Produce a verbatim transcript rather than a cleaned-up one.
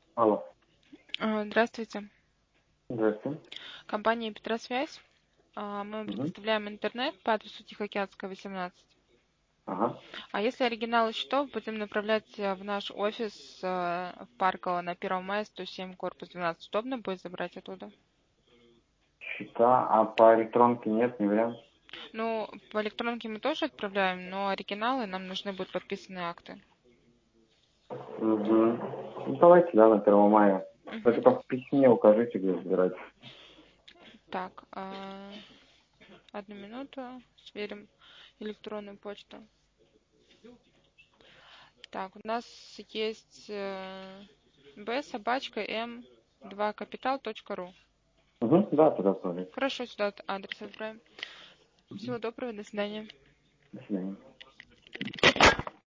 Алло. А, Здравствуйте. Здравствуйте. Компания Петросвязь. А, Мы Мгм. предоставляем интернет по адресу Тихоокеанская, восемнадцать. Ага. А если оригиналы счетов будем направлять э, в наш офис э, в Парково на первого мая, сто семь, корпус двенадцать, удобно будет забрать оттуда? Счета, а по электронке нет, не вариант? Ну, по электронке мы тоже отправляем, но оригиналы нам нужны будут подписанные акты. Угу. Ну, давайте, да, на первого мая. Мгм. Только в письме укажите, где забирать. Так, а, одну минуту, сверим электронную почту. Так, у нас есть э, b собачка m два капитал точка ру. Угу. Да, туда отправлять. Хорошо, сюда адрес отправим. Всего доброго, до свидания. До свидания.